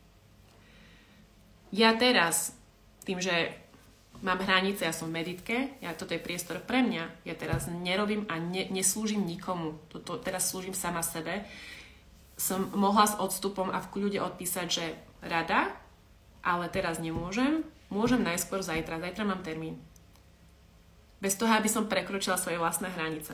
Ja teraz, tým, že mám hranice, ja som v meditke, toto je priestor pre mňa, ja teraz nerobím a neslúžim nikomu, teraz slúžim sama sebe, som mohla s odstupom a v kľude odpísať, že rada, ale teraz nemôžem, môžem najskôr zajtra mám termín. Bez toho, aby som prekročila svoje vlastné hranice.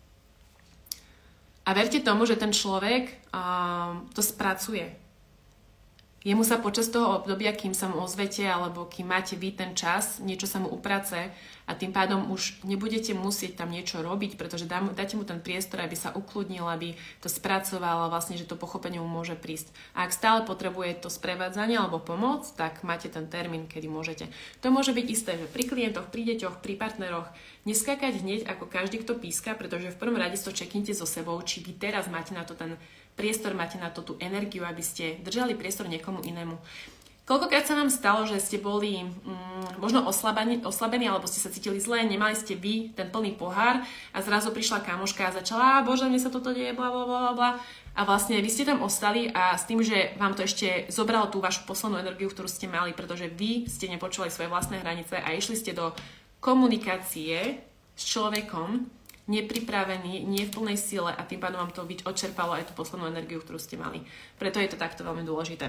A verte tomu, že ten človek to spracuje. Jemu sa počas toho obdobia, kým sa mu ozvete, alebo kým máte vy ten čas, niečo sa mu uprace a tým pádom už nebudete musieť tam niečo robiť, pretože dáte mu ten priestor, aby sa ukludnil, aby to spracoval a vlastne, že to pochopenie mu môže prísť. A ak stále potrebuje to sprevádzanie alebo pomoc, tak máte ten termín, kedy môžete. To môže byť isté, že pri klientoch, pri deťoch, pri partneroch neskákať hneď ako každý, kto píska, pretože v prvom rade to čeknite so sebou, či vy teraz máte na to ten priestor, máte na to tú energiu, aby ste držali priestor niekomu inému. Koľkokrát sa vám stalo, že ste boli možno oslabení, alebo ste sa cítili zle, nemali ste vy ten plný pohár a zrazu prišla kamoška a začala, bože, mne sa toto deje, bla, bla, bla, bla. A vlastne vy ste tam ostali a s tým, že vám to ešte zobralo tú vašu poslednú energiu, ktorú ste mali, pretože vy ste nepočúvali svoje vlastné hranice a išli ste do komunikácie s človekom, nepripravený, nie v plnej sile a tým pádom vám to odčerpalo aj tú poslednú energiu, ktorú ste mali. Preto je to takto veľmi dôležité.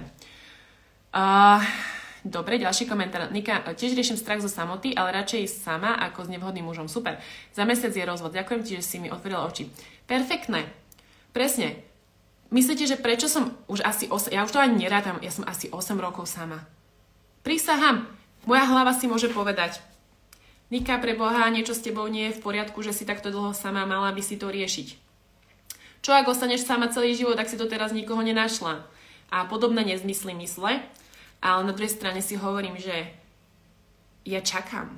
Dobre, ďalší komentár. Nika, tiež riešim strach zo samoty, ale radšej sama ako s nevhodným mužom. Super. Za mesiac je rozvod. Ďakujem ti, že si mi otvorila oči. Perfektné. Presne. Myslíte, že prečo som už asi 8... Ja už to ani nerátam. Ja som asi 8 rokov sama. Prisahám. Moja hlava si môže povedať: Nika, pre Boha, niečo s tebou nie je v poriadku, že si takto dlho sama, mala by si to riešiť. Čo ak ostaneš sama celý život, tak si to teraz nikoho nenašla? A podobné nezmysly mysle. Ale na druhej strane si hovorím, že ja čakám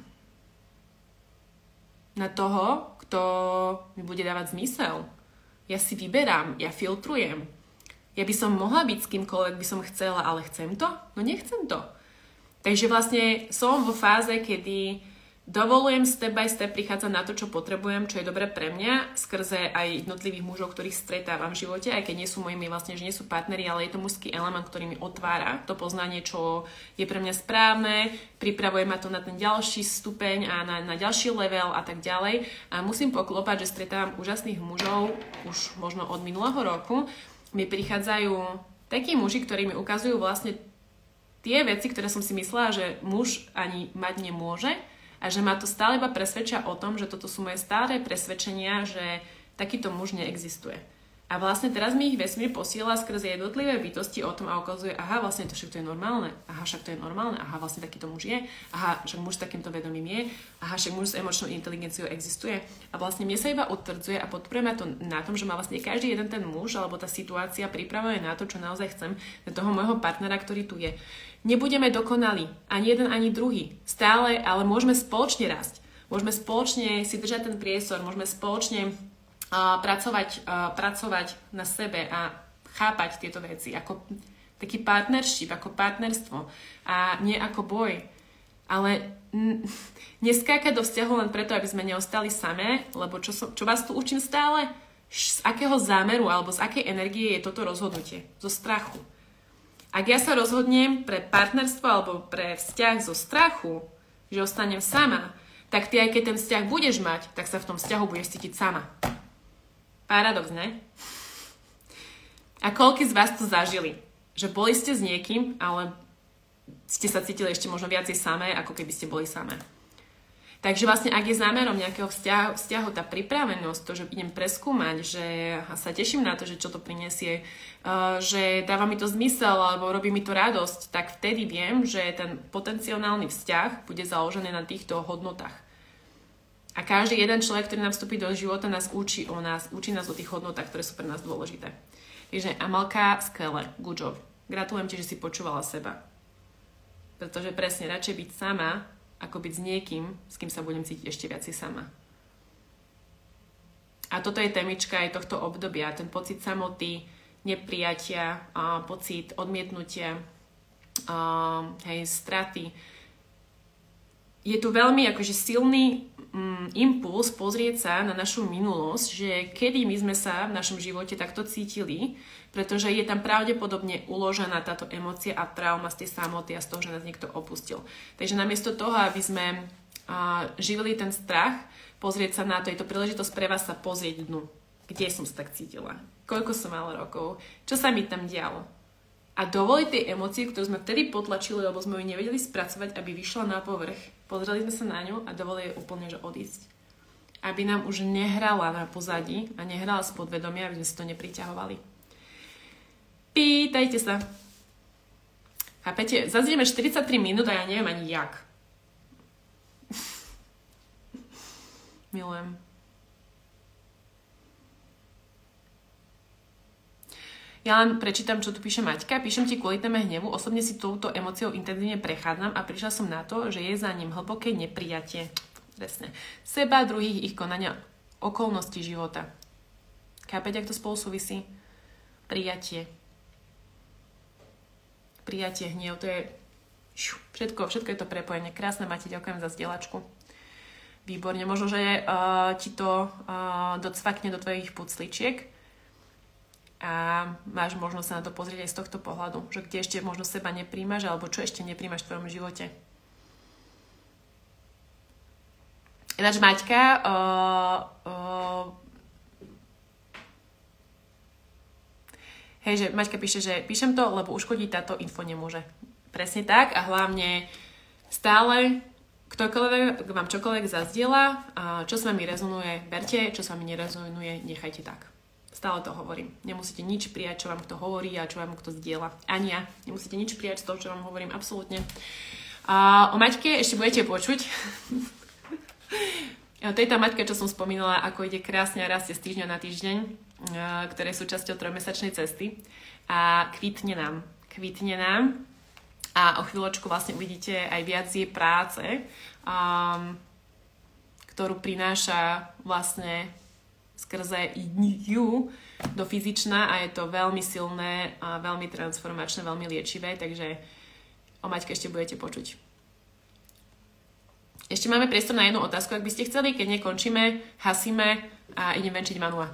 na toho, kto mi bude dávať zmysel. Ja si vyberám, ja filtrujem. Ja by som mohla byť s kýmkoľvek by som chcela, ale chcem to? No nechcem to. Takže vlastne som vo fáze, kedy dovolujem step by step prichádzať na to, čo potrebujem, čo je dobré pre mňa, skrze aj jednotlivých mužov, ktorých stretávam v živote, aj keď nie sú mojimi, vlastne, že nie sú partneri, ale je to mužský element, ktorý mi otvára to poznanie, čo je pre mňa správne, pripravuje ma to na ten ďalší stupeň a na ďalší level a tak ďalej. A musím poklopať, že stretávam úžasných mužov, už možno od minulého roku. Mi prichádzajú takí muži, ktorí mi ukazujú vlastne tie veci, ktoré som si myslela, že muž ani mať nemôže, a že ma to stále iba presvedčia o tom, že toto sú moje staré presvedčenia, že takýto muž neexistuje. A vlastne teraz mi ich vesmír posiela skrze jednotlivé bytosti o tom a ukazuje, aha, vlastne to však to je normálne, aha, však to je normálne, aha, vlastne takýto muž je, aha, však muž s takýmto vedomím je, aha, však muž s emočnou inteligenciou existuje. A vlastne mne sa iba utvrdzuje a podporuje ma to na tom, že ma vlastne každý jeden ten muž alebo tá situácia pripravuje na to, čo naozaj chcem, na toho môjho partnera, ktorý tu je. Nebudeme dokonali, ani jeden, ani druhý. Stále, ale môžeme spoločne rásť. Môžeme spoločne si držať ten priestor, môžeme spoločne pracovať na sebe a chápať tieto veci ako taký partnership, ako partnerstvo a nie ako boj. Ale neskákať do vzťahu len preto, aby sme neostali samé, lebo čo vás tu učím stále? Z akého zámeru alebo z akej energie je toto rozhodnutie? Zo strachu. Ak ja sa rozhodnem pre partnerstvo alebo pre vzťah zo strachu, že ostanem sama, tak ty aj keď ten vzťah budeš mať, tak sa v tom vzťahu budeš cítiť sama. Paradox, ne? A koľko z vás to zažili? Že boli ste s niekým, ale ste sa cítili ešte možno viacej samé, ako keby ste boli samé. Takže vlastne, ak je zámerom nejakého vzťahu tá pripravenosť, to, že idem preskúmať, že sa teším na to, že čo to prinesie, že dáva mi to zmysel alebo robí mi to radosť, tak vtedy viem, že ten potenciálny vzťah bude založený na týchto hodnotách. A každý jeden človek, ktorý nám vstúpi do života, nás učí nás o tých hodnotách, ktoré sú pre nás dôležité. Takže Amalka, skvelé, good job. Gratulujem ti, že si počúvala seba. Pretože presne, radšej byť sama, ako byť s niekým, s kým sa budem cítiť ešte viacej sama. A toto je témička aj tohto obdobia. Ten pocit samoty, neprijatia, pocit odmietnutia, straty. Je tu veľmi akože silný impuls pozrieť sa na našu minulosť, že kedy my sme sa v našom živote takto cítili, pretože je tam pravdepodobne uložená táto emócia a trauma z tej samoty a z toho, že nás niekto opustil. Takže namiesto toho, aby sme živili ten strach, pozrieť sa na to, je to príležitosť pre vás sa pozrieť dnu. Kde som sa tak cítila? Koľko som mala rokov? Čo sa mi tam dialo? a dovoliť tej emócii, ktorú sme vtedy potlačili, lebo sme ju nevedeli spracovať, aby vyšla na povrch. Pozreli sme sa na ňu a dovolili jej úplne, že odísť. Aby nám už nehrala na pozadí a nehrala z podvedomia, aby sme si to nepriťahovali. Pýtajte sa. Chápete? Zaznieme 43 minút a ja neviem ani jak. Milujem. Ja len prečítam, čo tu píše Maťka. Píšem ti kvôli téme hnevu. Osobne si touto emóciou intenzívne prechádzam a prišla som na to, že je za ním hlboké neprijatie. Presne. Seba, druhých, ich konania, okolnosti života. Chápete, ak to spolu súvisí? Prijatie. Prijatie, hnev, to je všetko je to prepojené. Krásne, Mati, ďakujem za zdieľačku. Výborne. Možno, že ti to docvakne do tvojich pucličiek. A máš možnosť sa na to pozrieť aj z tohto pohľadu, že kde ešte možno seba nepríjmaš, alebo čo ešte nepríjmaš v tvojom živote. Ináč Maťka, že Maťka píše, že píšem to, lebo uškodiť táto info nemôže. Presne tak a hlavne stále ktokoľvek vám čokoľvek zazdieľa, čo s vami rezonuje, berte, čo s vami nerezonuje, nechajte tak. Stále to hovorím. Nemusíte nič prijať, čo vám kto hovorí a čo vám kto zdieľa. Ani ja. Nemusíte nič prijať z toho, čo vám hovorím. Absolútne. O Maťke ešte budete počuť. To je tá Maťka, čo som spomínala, ako ide krásne a rastie z týždňa na týždeň, ktoré sú časťou trojmesačnej cesty. A kvitne nám. A o chvíľočku vlastne uvidíte aj viac jej práce, ktorú prináša vlastne skrze ju do fyzičná a je to veľmi silné a veľmi transformačné, veľmi liečivé, takže o Maťke ešte budete počuť. Ešte máme priestor na jednu otázku, ak by ste chceli, keď nekončíme, hasíme a idem venčiť Manua.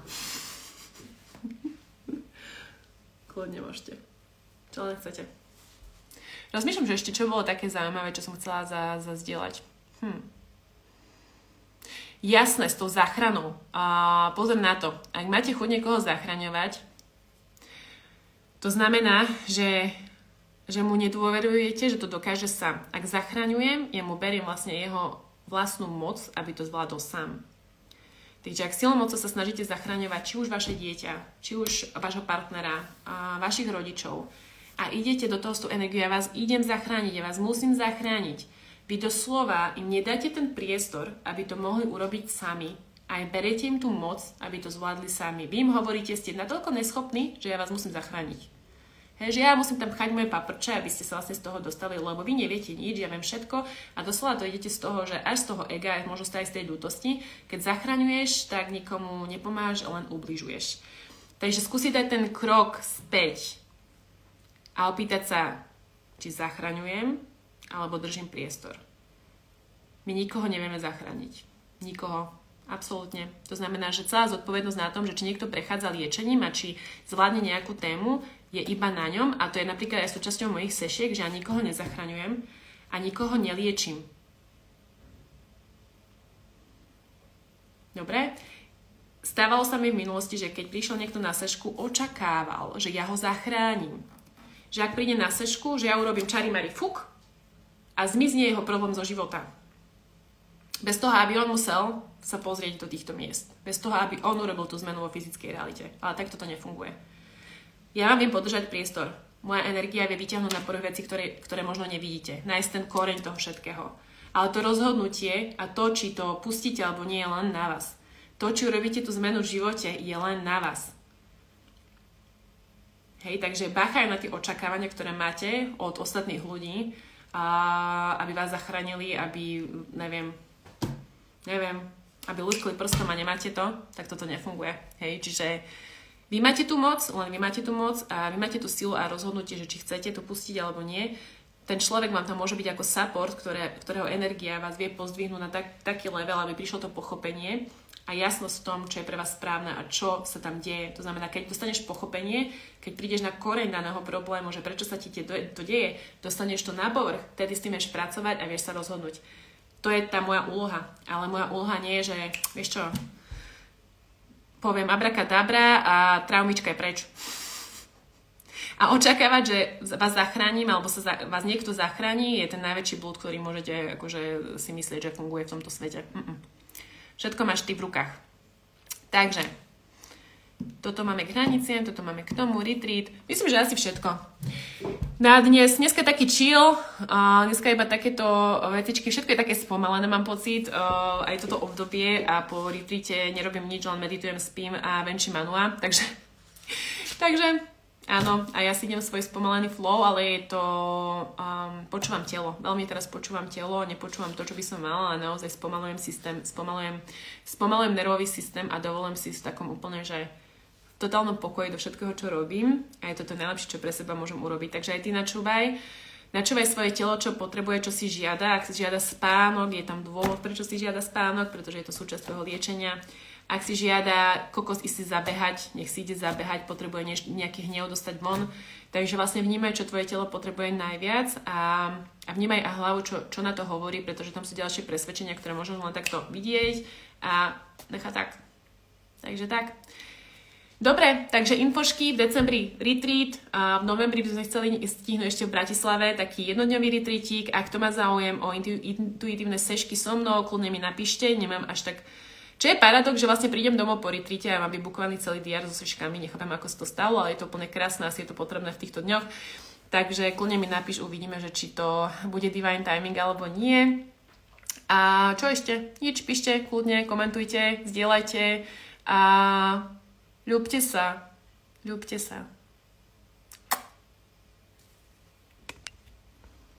Kľudne môžete. Čo len chcete. Rozmýšľam, že ešte čo bolo také zaujímavé, čo som chcela zazdieľať. Jasné, s tou záchranou. Pozor na to. Ak máte chuť niekoho zachraňovať, to znamená, že mu nedôverujete, že to dokáže sám. Ak zachraňujem, ja mu beriem vlastne jeho vlastnú moc, aby to zvládol sám. Takže ak silou mocou sa snažíte zachraňovať či už vaše dieťa, či už vášho partnera, vašich rodičov a idete do toho s tú energiu, ja vás idem zachrániť, ja vás musím zachrániť. Vy doslova im nedáte ten priestor, aby to mohli urobiť sami a aj beriete im tú moc, aby to zvládli sami. Vy im hovoríte, ste natoľko neschopní, že ja vás musím zachrániť. Že ja musím tam pchať moje paprče, aby ste sa vlastne z toho dostali, lebo vy neviete nič, ja viem všetko a doslova to idete z toho, že až z toho ega, možno aj z tej ľútosti, keď zachraňuješ, tak nikomu nepomáš, len ubližuješ. Takže skúsiť dať ten krok späť a opýtať sa, či zachraňujem, alebo držím priestor. My nikoho nevieme zachrániť. Nikoho. Absolútne. To znamená, že celá zodpovednosť na tom, že či niekto prechádza liečením a či zvládne nejakú tému, je iba na ňom a to je napríklad aj súčasťou mojich sešiek, že ja nikoho nezachraňujem a nikoho neliečím. Dobre? Stávalo sa mi v minulosti, že keď prišiel niekto na sešku, očakával, že ja ho zachránim. Že ak príde na sešku, že ja urobím čarimari fuk a zmizne jeho problém zo života. Bez toho, aby on musel sa pozrieť do týchto miest. Bez toho, aby on urobil tú zmenu vo fyzickej realite. Ale takto to nefunguje. Ja vám viem podržať priestor. Moja energia vie vyťahnuť na prvých veci, ktoré možno nevidíte. Nájsť ten koreň toho všetkého. Ale to rozhodnutie a to, či to pustíte alebo nie, je len na vás. To, či urobíte tú zmenu v živote, je len na vás. Hej, takže bacha aj na tie očakávania, ktoré máte od ostatných ľudí, aby vás zachránili, aby, neviem, aby ľudskli prstom a nemáte to, tak toto nefunguje. Hej, čiže vy máte tú moc, len vy máte tú moc a vy máte tú silu a rozhodnutie, že či chcete to pustiť alebo nie. Ten človek vám tam môže byť ako support, ktorého energia vás vie pozdvihnúť na taký level, aby prišlo to pochopenie a jasnosť v tom, čo je pre vás správne a čo sa tam deje. To znamená, keď dostaneš pochopenie, keď prídeš na koreň daného problému, že prečo sa ti to deje, dostaneš to na povrch, tedy s tým vieš pracovať a vieš sa rozhodnúť. To je tá moja úloha. Ale moja úloha nie je, že vieš čo, poviem abrakadabra a traumička je preč. A očakávať, že vás zachránim, alebo vás niekto zachráni, je ten najväčší blúd, ktorý môžete akože si myslieť, že funguje v tomto svete. Všetko máš ty v rukách. Takže, toto máme k hraniciam, toto máme k tomu, retreat. Myslím, že asi všetko. Na dneska je taký chill, dneska iba takéto vecičky, všetko je také spomalené, mám pocit, aj toto obdobie a po retreate nerobím nič, len meditujem, spím a venčím manua, takže áno, a ja si idem svoj spomalený flow, ale je to, počúvam telo, veľmi teraz počúvam telo, nepočúvam to, čo by som mala, ale naozaj spomalujem systém, spomalujem nervový systém a dovolím si v takom úplne, že v totálnom pokoji do všetkého, čo robím a je to najlepšie, čo pre seba môžem urobiť. Takže aj ty načúvaj svoje telo, čo potrebuje, čo si žiada. Ak si žiada spánok, je tam dôvod, prečo si žiada spánok, pretože je to súčasť tvojho liečenia. Ak si žiada kokos ísť si zabehať, nech si ide zabehať, potrebuje nejaký hnev dostať von. Takže vlastne vnímaj, čo tvoje telo potrebuje najviac a vnímaj a hlavu, čo na to hovorí, pretože tam sú ďalšie presvedčenia, ktoré môžem len takto vidieť a nechá tak. Takže tak. Dobre, takže infošky, v decembri retreat, a v novembri by sme chceli stihnúť ešte v Bratislave taký jednodňový retreatík. Ak to má záujem o intuitívne sešky so mnou, kľudne mi napíšte, nemám až tak. Čo je paradox, že vlastne prídem domov po retreate a mám vybukovaný celý diár so seškami, nechápem, ako sa to stalo, ale je to úplne krásne, asi je to potrebné v týchto dňoch. Takže kľudne mi napíš, uvidíme, že či to bude divine timing alebo nie. A čo ešte? Nič, píšte, kľudne, komentujte, zdieľajte a ľúbte sa.